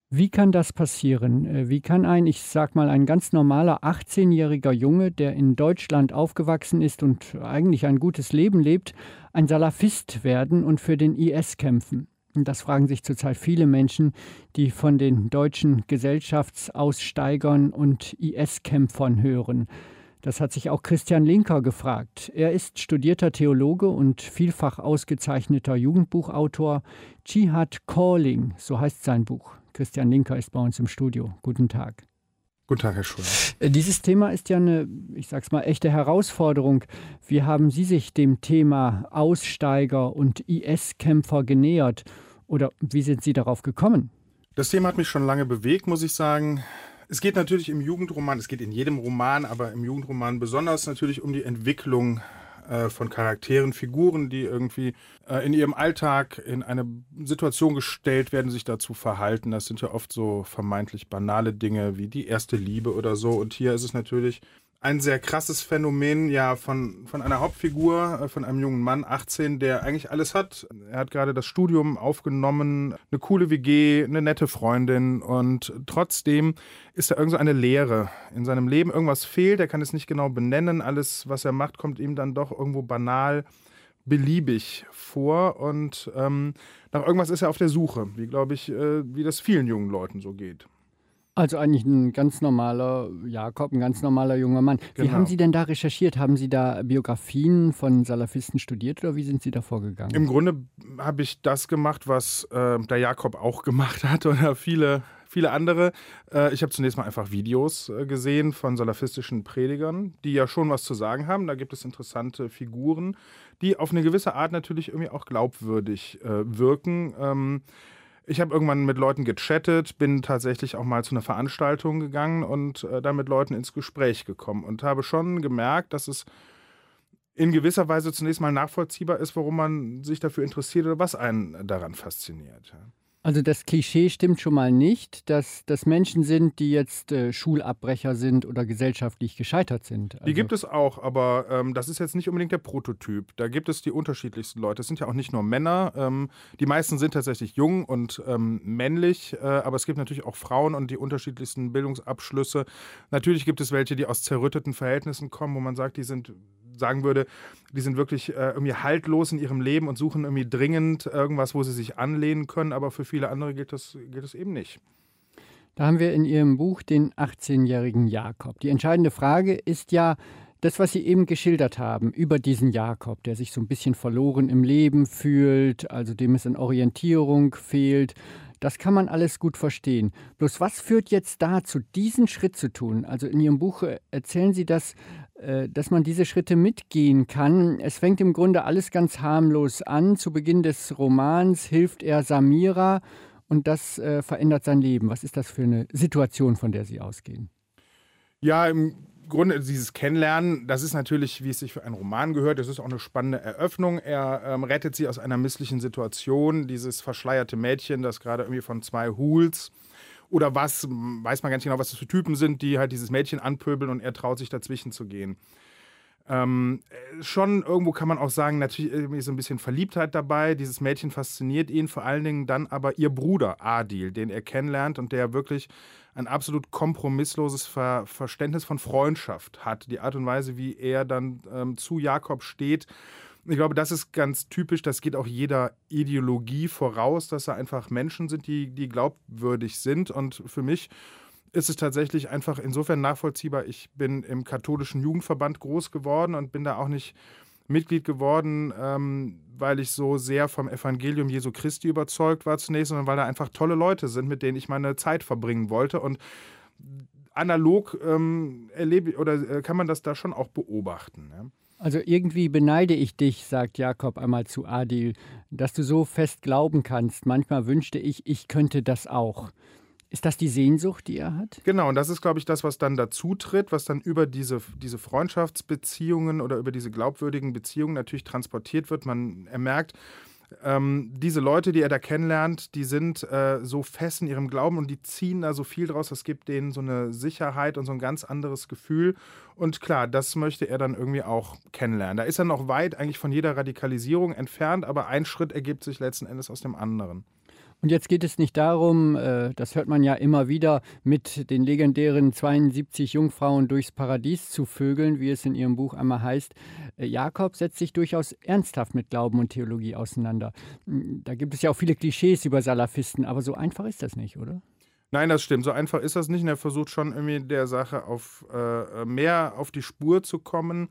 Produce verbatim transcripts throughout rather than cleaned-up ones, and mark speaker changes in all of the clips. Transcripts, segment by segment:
Speaker 1: Wie kann das passieren? Äh, wie kann ein, ich sage mal, ein ganz normaler achtzehnjähriger Junge, der in Deutschland aufgewachsen ist und eigentlich ein gutes Leben lebt, ein Salafist werden und für den I S kämpfen? Und das fragen sich zurzeit viele Menschen, die von den deutschen Gesellschaftsaussteigern und I S-Kämpfern hören. Das hat sich auch Christian Linker gefragt. Er ist studierter Theologe und vielfach ausgezeichneter Jugendbuchautor. Dschihad Calling, so heißt sein Buch. Christian Linker ist bei uns im Studio. Guten Tag.
Speaker 2: Guten Tag, Herr Schuller.
Speaker 1: Äh, Dieses Thema ist ja eine, ich sag's mal, echte Herausforderung. Wie haben Sie sich dem Thema Aussteiger und I S-Kämpfer genähert? Oder wie sind Sie darauf gekommen?
Speaker 2: Das Thema hat mich schon lange bewegt, muss ich sagen. Es geht natürlich im Jugendroman, es geht in jedem Roman, aber im Jugendroman besonders natürlich um die Entwicklung äh, von Charakteren, Figuren, die irgendwie äh, in ihrem Alltag in eine Situation gestellt werden, sich dazu verhalten. Das sind ja oft so vermeintlich banale Dinge wie die erste Liebe oder so. Und hier ist es natürlich ein sehr krasses Phänomen, ja, von, von einer Hauptfigur, äh, von einem jungen Mann, achtzehn, der eigentlich alles hat. Er hat gerade das Studium aufgenommen, eine coole W G, eine nette Freundin und trotzdem ist da irgend so eine Leere in seinem Leben. Irgendwas fehlt, er kann es nicht genau benennen. Alles, was er macht, kommt ihm dann doch irgendwo banal, beliebig vor und ähm, nach irgendwas ist er auf der Suche, wie, glaube ich, äh, wie das vielen jungen Leuten so geht.
Speaker 1: Also eigentlich ein ganz normaler Jakob, ein ganz normaler junger Mann. Wie
Speaker 2: Genau.
Speaker 1: haben Sie denn da recherchiert? Haben Sie da Biografien von Salafisten studiert oder wie sind Sie da vorgegangen?
Speaker 2: Im Grunde habe ich das gemacht, was äh, der Jakob auch gemacht hat oder viele, viele andere. Äh, ich habe zunächst mal einfach Videos äh, gesehen von salafistischen Predigern, die ja schon was zu sagen haben. Da gibt es interessante Figuren, die auf eine gewisse Art natürlich irgendwie auch glaubwürdig äh, wirken. Ähm, Ich habe irgendwann mit Leuten gechattet, bin tatsächlich auch mal zu einer Veranstaltung gegangen und äh, dann mit Leuten ins Gespräch gekommen und habe schon gemerkt, dass es in gewisser Weise zunächst mal nachvollziehbar ist, warum man sich dafür interessiert oder was einen daran fasziniert. Ja.
Speaker 1: Also das Klischee stimmt schon mal nicht, dass das Menschen sind, die jetzt äh, Schulabbrecher sind oder gesellschaftlich gescheitert sind.
Speaker 2: Die
Speaker 1: Also,
Speaker 2: gibt es auch, aber ähm, das ist jetzt nicht unbedingt der Prototyp. Da gibt es die unterschiedlichsten Leute. Es sind ja auch nicht nur Männer. Ähm, die meisten sind tatsächlich jung und ähm, männlich, äh, aber es gibt natürlich auch Frauen und die unterschiedlichsten Bildungsabschlüsse. Natürlich gibt es welche, die aus zerrütteten Verhältnissen kommen, wo man sagt, die sind sagen würde, die sind wirklich äh, irgendwie haltlos in ihrem Leben und suchen irgendwie dringend irgendwas, wo sie sich anlehnen können, aber für viele andere gilt das, gilt das eben nicht.
Speaker 1: da haben wir in Ihrem Buch den achtzehnjährigen Jakob. Die entscheidende Frage ist ja das, was Sie eben geschildert haben über diesen Jakob, der sich so ein bisschen verloren im Leben fühlt, also dem es an Orientierung fehlt. Das kann man alles gut verstehen. Bloß was führt jetzt dazu, diesen Schritt zu tun? Also in Ihrem Buch äh, erzählen Sie das, äh, dass man diese Schritte mitgehen kann. Es fängt im Grunde alles ganz harmlos an. Zu Beginn des Romans hilft er Samira und das äh, verändert sein Leben. Was ist das für eine Situation, von der Sie ausgehen?
Speaker 2: Ja, im Grunde dieses Kennenlernen, das ist natürlich, wie es sich für einen Roman gehört, das ist auch eine spannende Eröffnung. Er ähm, rettet sie aus einer misslichen Situation, dieses verschleierte Mädchen, das gerade irgendwie von zwei Hools oder was, weiß man ganz genau, was das für Typen sind, die halt dieses Mädchen anpöbeln und er traut sich dazwischen zu gehen. Ähm, schon irgendwo kann man auch sagen, natürlich irgendwie so ein bisschen Verliebtheit dabei. Dieses Mädchen fasziniert ihn, vor allen Dingen dann aber ihr Bruder Adil, den er kennenlernt und der wirklich ein absolut kompromissloses Ver- Verständnis von Freundschaft hat. Die Art und Weise, wie er dann ähm, zu Jakob steht. Ich glaube, das ist ganz typisch. Das geht auch jeder Ideologie voraus, dass da einfach Menschen sind, die, die glaubwürdig sind. Und für mich ist es tatsächlich einfach insofern nachvollziehbar. Ich bin im katholischen Jugendverband groß geworden und bin da auch nicht Mitglied geworden, ähm, weil ich so sehr vom Evangelium Jesu Christi überzeugt war zunächst, sondern weil da einfach tolle Leute sind, mit denen ich meine Zeit verbringen wollte. Und analog ähm, erlebe oder äh, kann man das da schon auch beobachten. Ja?
Speaker 1: Also irgendwie beneide ich dich, sagt Jakob einmal zu Adil, dass du so fest glauben kannst. Manchmal wünschte ich, ich könnte das auch. Ist das die Sehnsucht, die er hat?
Speaker 2: Genau, und das ist, glaube ich, das, was dann dazu tritt, was dann über diese, diese Freundschaftsbeziehungen oder über diese glaubwürdigen Beziehungen natürlich transportiert wird. Man er merkt, ähm, diese Leute, die er da kennenlernt, die sind äh, so fest in ihrem Glauben und die ziehen da so viel draus. Das gibt denen so eine Sicherheit und so ein ganz anderes Gefühl. Und klar, das möchte er dann irgendwie auch kennenlernen. Da ist er noch weit eigentlich von jeder Radikalisierung entfernt, aber ein Schritt ergibt sich letzten Endes aus dem anderen.
Speaker 1: Und jetzt geht es nicht darum, äh, das hört man ja immer wieder, mit den legendären zweiundsiebzig Jungfrauen durchs Paradies zu vögeln, wie es in Ihrem Buch einmal heißt. Äh, Jakob setzt sich durchaus ernsthaft mit Glauben und Theologie auseinander. Mm, Da gibt es ja auch viele Klischees über Salafisten, aber so einfach ist das nicht, oder?
Speaker 2: Nein, das stimmt. So einfach ist das nicht. Und er versucht schon irgendwie der Sache auf äh, mehr auf die Spur zu kommen.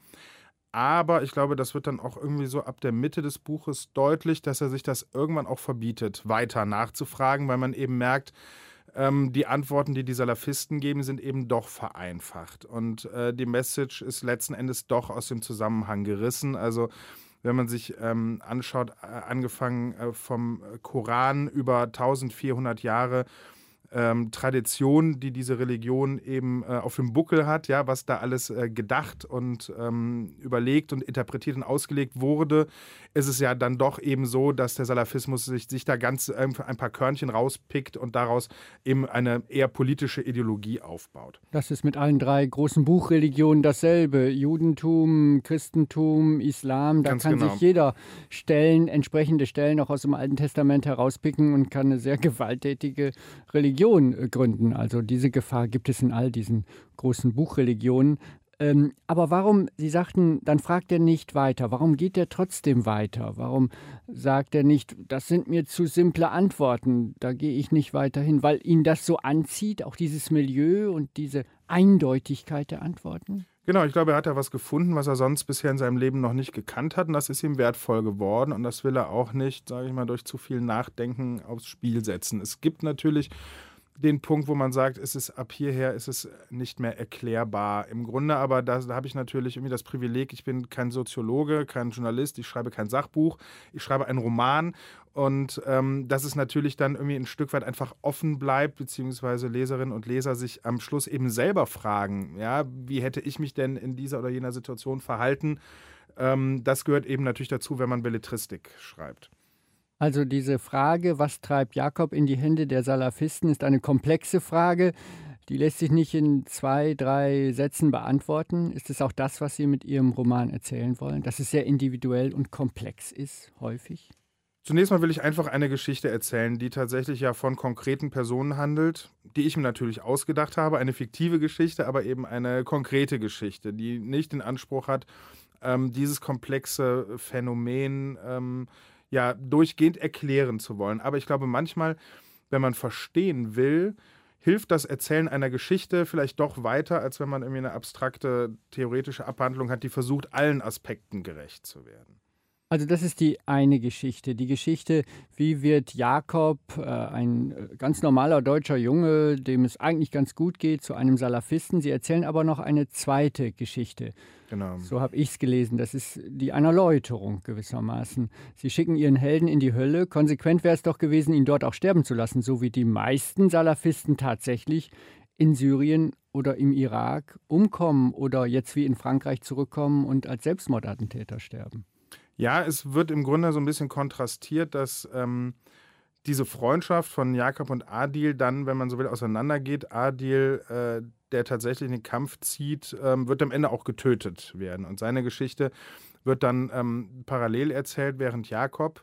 Speaker 2: Aber ich glaube, das wird dann auch irgendwie so ab der Mitte des Buches deutlich, dass er sich das irgendwann auch verbietet, weiter nachzufragen, weil man eben merkt, ähm, die Antworten, die die Salafisten geben, sind eben doch vereinfacht. Und äh, die Message ist letzten Endes doch aus dem Zusammenhang gerissen. Also wenn man sich ähm, anschaut, äh, angefangen äh, vom Koran über eintausendvierhundert Jahre, ähm, Tradition, die diese Religion eben äh, auf dem Buckel hat, ja, was da alles äh, gedacht und ähm, überlegt und interpretiert und ausgelegt wurde, ist es ja dann doch eben so, dass der Salafismus sich, sich da ganz äh, ein paar Körnchen rauspickt und daraus eben eine eher politische Ideologie aufbaut.
Speaker 1: Das ist mit allen drei großen Buchreligionen dasselbe. Judentum, Christentum, Islam, da
Speaker 2: Ganz
Speaker 1: kann
Speaker 2: genau.
Speaker 1: sich jeder Stellen, entsprechende Stellen auch aus dem Alten Testament herauspicken und kann eine sehr gewalttätige Religion äh, gründen. Also diese Gefahr gibt es in all diesen großen Buchreligionen. Ähm, aber warum, Sie sagten, dann fragt er nicht weiter. Warum geht er trotzdem weiter? Warum sagt er nicht, das sind mir zu simple Antworten, da gehe ich nicht weiter hin? Weil ihn das so anzieht, auch dieses Milieu und diese Eindeutigkeit der Antworten?
Speaker 2: Genau, ich glaube, er hat da was gefunden, was er sonst bisher in seinem Leben noch nicht gekannt hat. Und das ist ihm wertvoll geworden. Und das will er auch nicht, sage ich mal, durch zu viel Nachdenken aufs Spiel setzen. Es gibt natürlich den Punkt, wo man sagt, es ist ab hierher ist es nicht mehr erklärbar. Im Grunde aber, da, da habe ich natürlich irgendwie das Privileg, ich bin kein Soziologe, kein Journalist, ich schreibe kein Sachbuch, ich schreibe einen Roman und ähm, dass es natürlich dann irgendwie ein Stück weit einfach offen bleibt, beziehungsweise Leserinnen und Leser sich am Schluss eben selber fragen, ja, wie hätte ich mich denn in dieser oder jener Situation verhalten? Ähm, das gehört eben natürlich dazu, wenn man Belletristik schreibt.
Speaker 1: Also diese Frage, was treibt Jakob in die Hände der Salafisten, ist eine komplexe Frage. Die lässt sich nicht in zwei, drei Sätzen beantworten. Ist es auch das, was Sie mit Ihrem Roman erzählen wollen, dass es sehr individuell und komplex ist, häufig?
Speaker 2: Zunächst mal will ich einfach eine Geschichte erzählen, die tatsächlich ja von konkreten Personen handelt, die ich mir natürlich ausgedacht habe. Eine fiktive Geschichte, aber eben eine konkrete Geschichte, die nicht den Anspruch hat, ähm, dieses komplexe Phänomen ähm, ja durchgehend erklären zu wollen. Aber ich glaube, manchmal, wenn man verstehen will, hilft das Erzählen einer Geschichte vielleicht doch weiter, als wenn man irgendwie eine abstrakte, theoretische Abhandlung hat, die versucht, allen Aspekten gerecht zu werden.
Speaker 1: Also das ist die eine Geschichte. Die Geschichte, wie wird Jakob, äh, ein äh, ganz normaler deutscher Junge, dem es eigentlich ganz gut geht, zu einem Salafisten. Sie erzählen aber noch eine zweite Geschichte.
Speaker 2: Genau.
Speaker 1: So habe ich es gelesen. Das ist die einer Läuterung gewissermaßen. Sie schicken ihren Helden in die Hölle. Konsequent wäre es doch gewesen, ihn dort auch sterben zu lassen, so wie die meisten Salafisten tatsächlich in Syrien oder im Irak umkommen oder jetzt wie in Frankreich zurückkommen und als Selbstmordattentäter sterben.
Speaker 2: Ja, es wird im Grunde so ein bisschen kontrastiert, dass ähm, diese Freundschaft von Jakob und Adil dann, wenn man so will, auseinandergeht. Adil, äh, der tatsächlich in den Kampf zieht, ähm, wird am Ende auch getötet werden. Und seine Geschichte wird dann ähm, parallel erzählt, während Jakob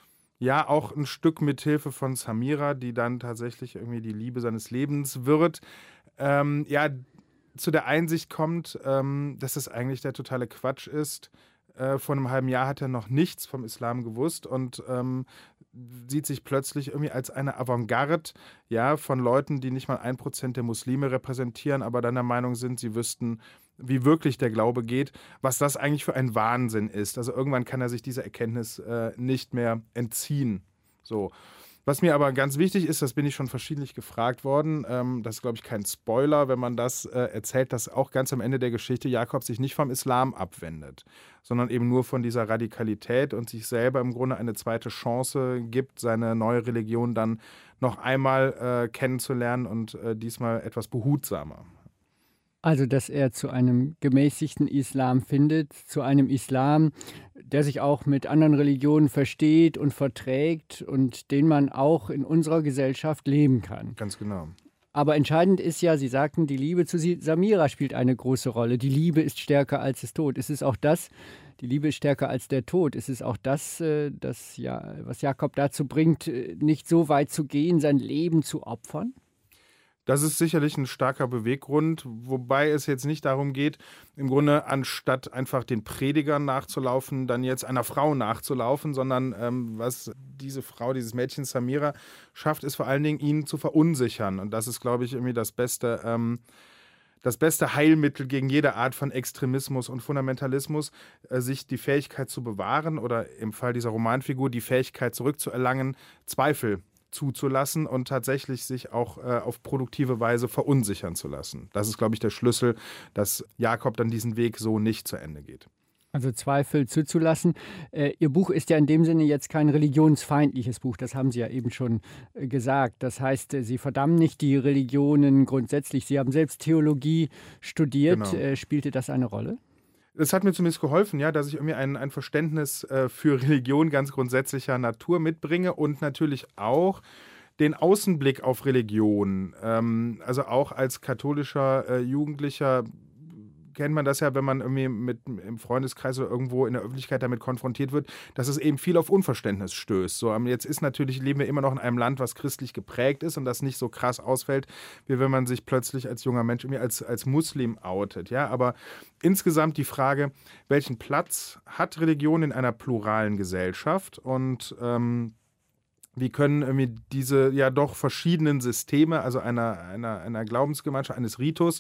Speaker 2: ja auch ein Stück mit Hilfe von Samira, die dann tatsächlich irgendwie die Liebe seines Lebens wird, ähm, ja, zu der Einsicht kommt, ähm, dass es eigentlich der totale Quatsch ist. Äh, vor einem halben Jahr hat er noch nichts vom Islam gewusst und ähm, sieht sich plötzlich irgendwie als eine Avantgarde, ja, von Leuten, die nicht mal ein Prozent der Muslime repräsentieren, aber dann der Meinung sind, sie wüssten, wie wirklich der Glaube geht, was das eigentlich für ein Wahnsinn ist. Also irgendwann kann er sich dieser Erkenntnis äh, nicht mehr entziehen. So. Was mir aber ganz wichtig ist, das bin ich schon verschiedentlich gefragt worden, ähm, das ist, glaube ich, kein Spoiler, wenn man das äh, erzählt, dass auch ganz am Ende der Geschichte Jakob sich nicht vom Islam abwendet, sondern eben nur von dieser Radikalität und sich selber im Grunde eine zweite Chance gibt, seine neue Religion dann noch einmal äh, kennenzulernen und äh, diesmal etwas behutsamer.
Speaker 1: Also, dass er zu einem gemäßigten Islam findet, zu einem Islam, der sich auch mit anderen Religionen versteht und verträgt und den man auch in unserer Gesellschaft leben kann.
Speaker 2: Ganz genau.
Speaker 1: Aber entscheidend ist ja, Sie sagten, die Liebe zu Samira spielt eine große Rolle. Die Liebe ist stärker als es Tod. Ist es auch das, die Liebe ist stärker als der Tod. Ist es auch das, äh, das ja, was Jakob dazu bringt, äh, nicht so weit zu gehen, sein Leben zu opfern?
Speaker 2: Das ist sicherlich ein starker Beweggrund, wobei es jetzt nicht darum geht, im Grunde anstatt einfach den Predigern nachzulaufen, dann jetzt einer Frau nachzulaufen, sondern ähm, was diese Frau, dieses Mädchen Samira schafft, ist vor allen Dingen, ihn zu verunsichern. Und das ist, glaube ich, irgendwie das beste, ähm, das beste Heilmittel gegen jede Art von Extremismus und Fundamentalismus, äh, sich die Fähigkeit zu bewahren oder im Fall dieser Romanfigur die Fähigkeit zurückzuerlangen, Zweifel zuzulassen und tatsächlich sich auch äh, auf produktive Weise verunsichern zu lassen. Das ist, glaube ich, der Schlüssel, dass Jakob dann diesen Weg so nicht zu Ende geht.
Speaker 1: Also Zweifel zuzulassen. Äh, Ihr Buch ist ja in dem Sinne jetzt kein religionsfeindliches Buch, das haben Sie ja eben schon äh, gesagt. Das heißt, äh, Sie verdammen nicht die Religionen grundsätzlich. Sie haben selbst Theologie studiert.
Speaker 2: Genau.
Speaker 1: Äh, spielte das eine Rolle?
Speaker 2: Es hat mir zumindest geholfen, ja, dass ich irgendwie ein, ein Verständnis äh, für Religion ganz grundsätzlicher Natur mitbringe und natürlich auch den Außenblick auf Religion. Ähm, also auch als katholischer äh, Jugendlicher kennt man das ja, wenn man irgendwie mit im Freundeskreis oder irgendwo in der Öffentlichkeit damit konfrontiert wird, dass es eben viel auf Unverständnis stößt. So, jetzt ist natürlich, leben wir immer noch in einem Land, was christlich geprägt ist und das nicht so krass ausfällt, wie wenn man sich plötzlich als junger Mensch irgendwie als, als Muslim outet. Ja? Aber insgesamt die Frage, welchen Platz hat Religion in einer pluralen Gesellschaft und ähm, wie können irgendwie diese ja doch verschiedenen Systeme, also einer, einer, einer Glaubensgemeinschaft, eines Ritus,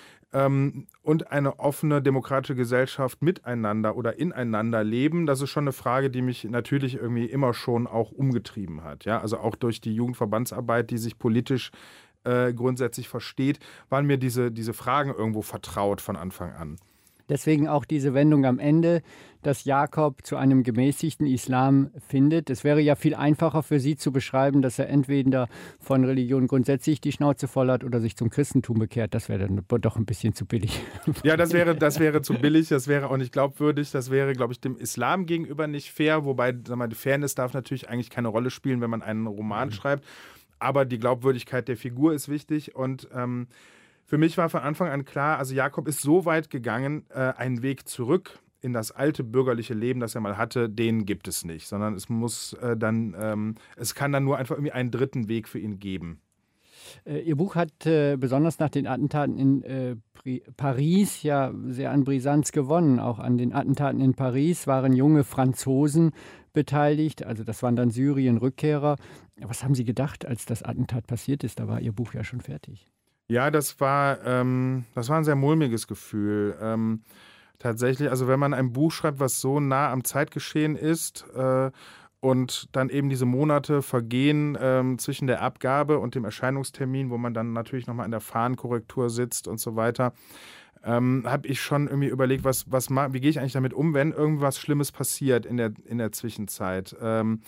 Speaker 2: Ähm, und eine offene demokratische Gesellschaft miteinander oder ineinander leben, das ist schon eine Frage, die mich natürlich irgendwie immer schon auch umgetrieben hat. Ja? Also auch durch die Jugendverbandsarbeit, die sich politisch äh, grundsätzlich versteht, waren mir diese, diese Fragen irgendwo vertraut von Anfang an.
Speaker 1: Deswegen auch diese Wendung am Ende, dass Jakob zu einem gemäßigten Islam findet. Es wäre ja viel einfacher für Sie zu beschreiben, dass er entweder von Religion grundsätzlich die Schnauze voll hat oder sich zum Christentum bekehrt. Das wäre dann doch ein bisschen zu billig.
Speaker 2: Ja, das wäre, das wäre zu billig, das wäre auch nicht glaubwürdig, das wäre, glaube ich, dem Islam gegenüber nicht fair. Wobei, sag mal, die Fairness darf natürlich eigentlich keine Rolle spielen, wenn man einen Roman mhm. schreibt. Aber die Glaubwürdigkeit der Figur ist wichtig und ähm, für mich war von Anfang an klar, also Jakob ist so weit gegangen, äh, einen Weg zurück in das alte bürgerliche Leben, das er mal hatte, den gibt es nicht, sondern es muss äh, dann, ähm, es kann dann nur einfach irgendwie einen dritten Weg für ihn geben.
Speaker 1: Äh, Ihr Buch hat äh, besonders nach den Attentaten in äh, Paris ja sehr an Brisanz gewonnen. Auch an den Attentaten in Paris waren junge Franzosen beteiligt, also das waren dann Syrien-Rückkehrer. Was haben Sie gedacht, als das Attentat passiert ist? Da war Ihr Buch ja schon fertig.
Speaker 2: Ja, das war, ähm, das war ein sehr mulmiges Gefühl. Ähm, tatsächlich, also wenn man ein Buch schreibt, was so nah am Zeitgeschehen ist äh, und dann eben diese Monate vergehen ähm, zwischen der Abgabe und dem Erscheinungstermin, wo man dann natürlich nochmal in der Fahrenkorrektur sitzt und so weiter, ähm, habe ich schon irgendwie überlegt, was, was wie gehe ich eigentlich damit um, wenn irgendwas Schlimmes passiert in der, in der Zwischenzeit. Ähm,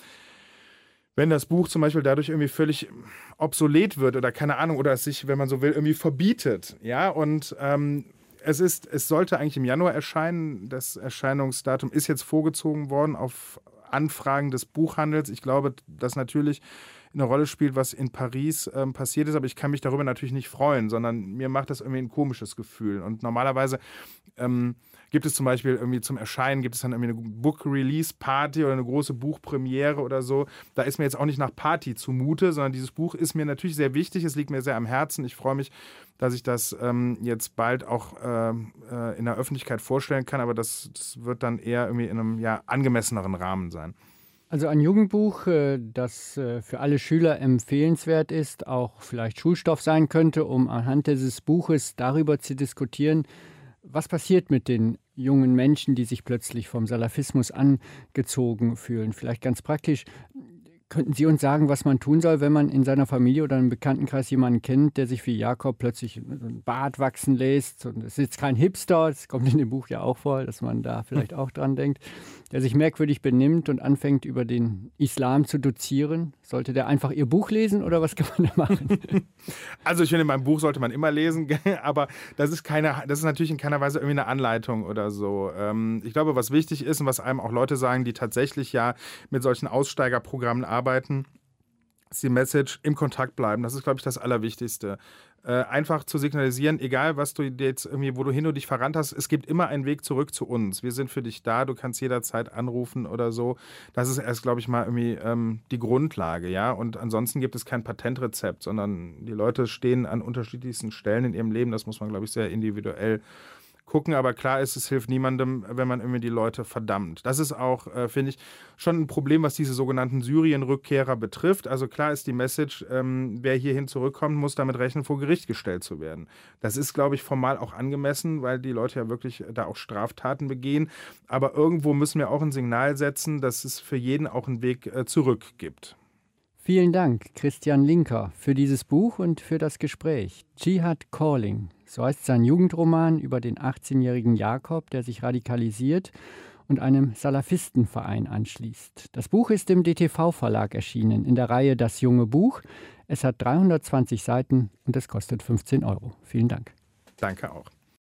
Speaker 2: Wenn das Buch zum Beispiel dadurch irgendwie völlig obsolet wird oder keine Ahnung, oder es sich, wenn man so will, irgendwie verbietet. Ja, und ähm, es ist, es sollte eigentlich im Januar erscheinen. Das Erscheinungsdatum ist jetzt vorgezogen worden auf Anfragen des Buchhandels. Ich glaube, dass natürlich eine Rolle spielt, was in Paris ähm, passiert ist, aber ich kann mich darüber natürlich nicht freuen, sondern mir macht das irgendwie ein komisches Gefühl. Und normalerweise ähm, gibt es zum Beispiel irgendwie zum Erscheinen, gibt es dann irgendwie eine Book-Release-Party oder eine große Buchpremiere oder so. Da ist mir jetzt auch nicht nach Party zumute, sondern dieses Buch ist mir natürlich sehr wichtig, es liegt mir sehr am Herzen. Ich freue mich, dass ich das ähm, jetzt bald auch äh, äh, in der Öffentlichkeit vorstellen kann, aber das, das wird dann eher irgendwie in einem ja, angemesseneren Rahmen sein.
Speaker 1: Also ein Jugendbuch, das für alle Schüler empfehlenswert ist, auch vielleicht Schulstoff sein könnte, um anhand dieses Buches darüber zu diskutieren, was passiert mit den jungen Menschen, die sich plötzlich vom Salafismus angezogen fühlen. Vielleicht ganz praktisch. Könnten Sie uns sagen, was man tun soll, wenn man in seiner Familie oder im Bekanntenkreis jemanden kennt, der sich wie Jakob plötzlich einen Bart wachsen lässt? Und es ist jetzt kein Hipster, das kommt in dem Buch ja auch vor, dass man da vielleicht auch dran denkt, der sich merkwürdig benimmt und anfängt, über den Islam zu dozieren. Sollte der einfach Ihr Buch lesen oder was kann man da machen?
Speaker 2: Also ich finde, mein Buch sollte man immer lesen, aber das ist, keine, das ist natürlich in keiner Weise irgendwie eine Anleitung oder so. Ich glaube, was wichtig ist und was einem auch Leute sagen, die tatsächlich ja mit solchen Aussteigerprogrammen arbeiten, arbeiten, ist die Message, im Kontakt bleiben. Das ist, glaube ich, das Allerwichtigste. Äh, einfach zu signalisigen, egal was du jetzt irgendwie, wo du hin und dich verrannt hast, es gibt immer einen Weg zurück zu uns. Wir sind für dich da, du kannst jederzeit anrufen oder so. Das ist erst, glaube ich, mal irgendwie ähm, die Grundlage, ja. Und ansonsten gibt es kein Patentrezept, sondern die Leute stehen an unterschiedlichsten Stellen in ihrem Leben. Das muss man, glaube ich, sehr individuell gucken, aber klar ist, es hilft niemandem, wenn man irgendwie die Leute verdammt. Das ist auch, äh, finde ich, schon ein Problem, was diese sogenannten Syrien-Rückkehrer betrifft. Also klar ist die Message, ähm, wer hierhin zurückkommt, muss damit rechnen, vor Gericht gestellt zu werden. Das ist, glaube ich, formal auch angemessen, weil die Leute ja wirklich da auch Straftaten begehen. Aber irgendwo müssen wir auch ein Signal setzen, dass es für jeden auch einen Weg äh, zurück gibt.
Speaker 1: Vielen Dank, Christian Linker, für dieses Buch und für das Gespräch. Jihad Calling, so heißt sein Jugendroman über den achtzehnjährigen Jakob, der sich radikalisiert und einem Salafistenverein anschließt. Das Buch ist im D T V-Verlag erschienen, in der Reihe Das junge Buch. Es hat dreihundertzwanzig Seiten und es kostet fünfzehn Euro. Vielen Dank.
Speaker 2: Danke auch.